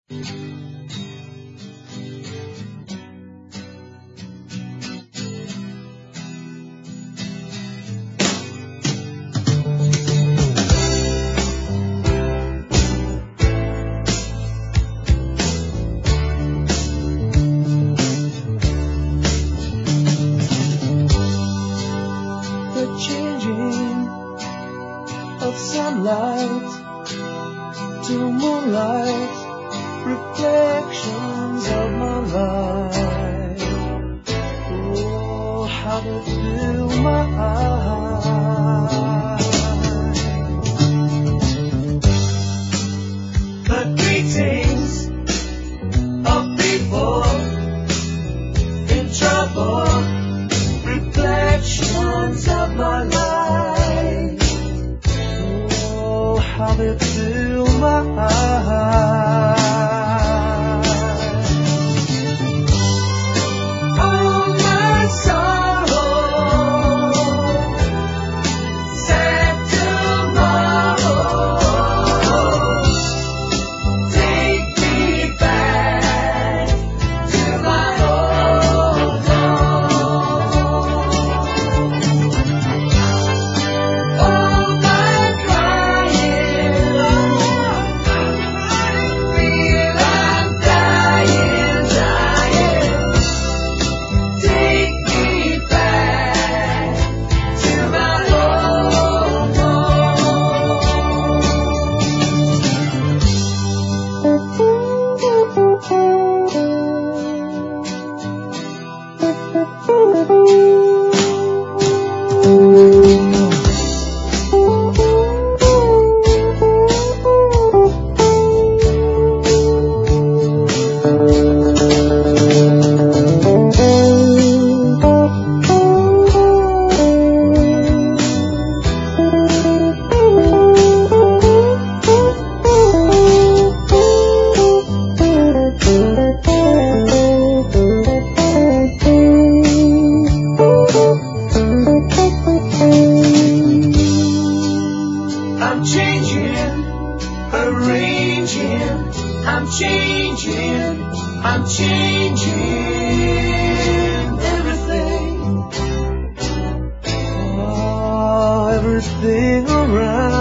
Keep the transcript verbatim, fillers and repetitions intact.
Of sunlight to moonlight, reflections of my life. Oh, how they fill my eyes. The greetings of people in trouble, reflections of my life. How they fill my eyes. Oh, my sorrow, sad tomorrows, take me back to my old home. Oh, my crying, feel I'm dying, dying. Take me back to my old I'm changing, arranging, I'm changing, I'm changing everything, oh, everything around.